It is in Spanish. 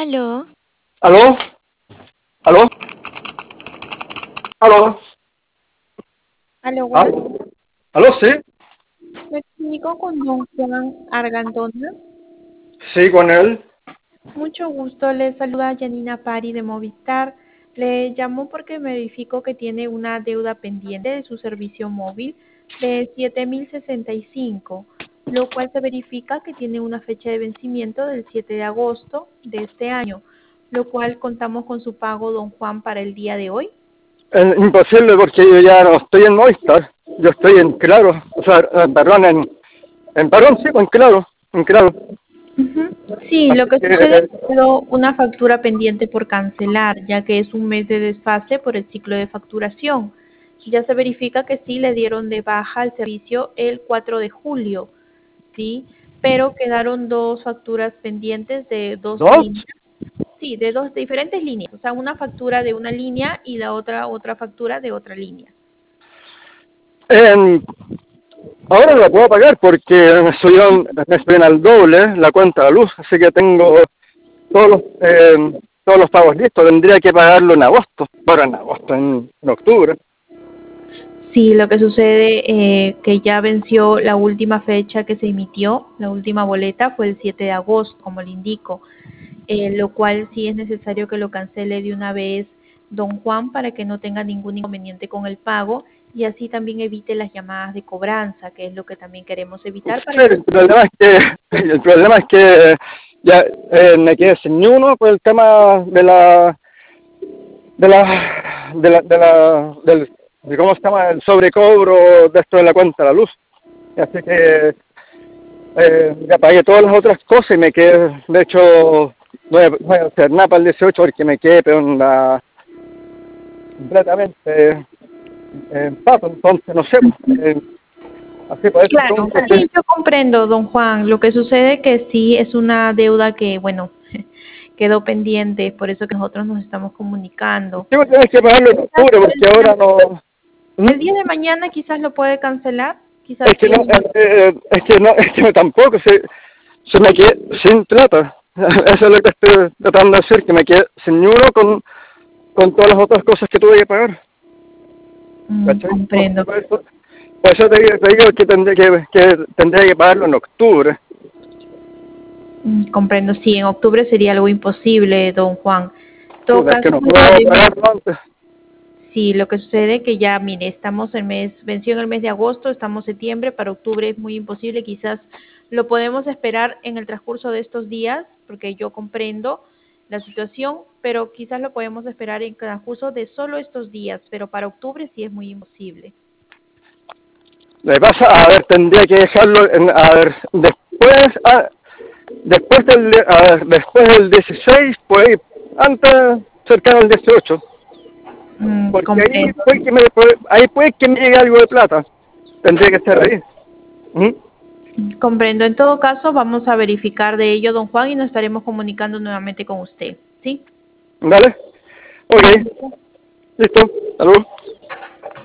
Aló, ¿Aló? ¿Aló? ¿Aló? aló, buenas. ¿Aló? ¿Aló? ¿Sí? Me comunico con don Juan Argandona. Sí, con él. Mucho gusto, le saluda Janina Pari de Movistar. Le llamo porque me verifico que tiene una deuda pendiente de su servicio móvil de 7.065, lo cual se verifica que tiene una fecha de vencimiento del 7 de agosto de este año, lo cual contamos con su pago, don Juan, para el día de hoy. Imposible porque yo ya no estoy en Movistar. Yo estoy en Claro. O sea, perdón, perdón, sí, en Claro. Ujú. Sí, lo Así que que, sucede es que quedó una factura pendiente por cancelar, ya que es un mes de desfase por el ciclo de facturación. Ya se verifica que sí le dieron de baja el servicio el 4 de julio, ¿sí? Pero quedaron dos facturas pendientes de dos ¿dos? líneas, sí, de dos diferentes líneas, o sea, una factura de una línea y la otra factura de otra línea. En- Ahora no la puedo pagar porque me subieron al doble la cuenta de luz, así que tengo todos los, todos los pagos listos. Tendría que pagarlo en agosto. Bueno, en agosto, en octubre. Sí, lo que sucede que ya venció la última fecha que se emitió, la última boleta fue el 7 de agosto, como le indico, lo cual sí es necesario que lo cancele de una vez don Juan para que no tenga ningún inconveniente con el pago y así también evite las llamadas de cobranza, que es lo que también queremos evitar para Sí, que... el problema es que ya me quedé sin ni uno por el tema de cómo se llama el sobrecobro de esto de la cuenta de la luz. Así que ya pagué todas las otras cosas y me quedé, de hecho, voy a hacer nada para el 18 porque me quedé pero completamente en pato, entonces no sé, así por eso Claro, pregunto sí, yo comprendo, don Juan. Lo que sucede que sí es una deuda que, bueno, quedó pendiente, por eso que nosotros nos estamos comunicando. si tienes que pagarlo en Quizás octubre porque ahora no. el ¿Mm? día de mañana quizás lo puede cancelar, quizás Es que sí. no, es que tampoco se me quedé sin plata. Eso es lo que estoy tratando de decir, que me quedé sin ni uno con todas las otras cosas que tuve que pagar. ¿Cachai? Entonces, Comprendo. por eso te digo que tendría que pagarlo en octubre. Comprendo, sí, en octubre sería algo imposible, don Juan. En todo Puta, es caso, que no puedo mire, pagarlo antes. sí, lo que sucede que ya, mire, estamos el mes, venció en el mes de agosto, estamos en septiembre, para octubre es muy imposible, quizás lo podemos esperar en el transcurso de estos días, porque yo comprendo la situación, pero quizás lo podemos esperar en el transcurso de solo estos días, pero para octubre sí es muy imposible. Le pasa, a ver, tendría que dejarlo, a ver, después del 16, pues antes, cercano al 18. Porque Comprendo. ahí puede que me llegue algo de plata. Tendría que estar ahí. ¿Mm? Comprendo. En todo caso, vamos a verificar de ello, don Juan, y nos estaremos comunicando nuevamente con usted. ¿Sí? ¿Vale? Ok, listo. Salud.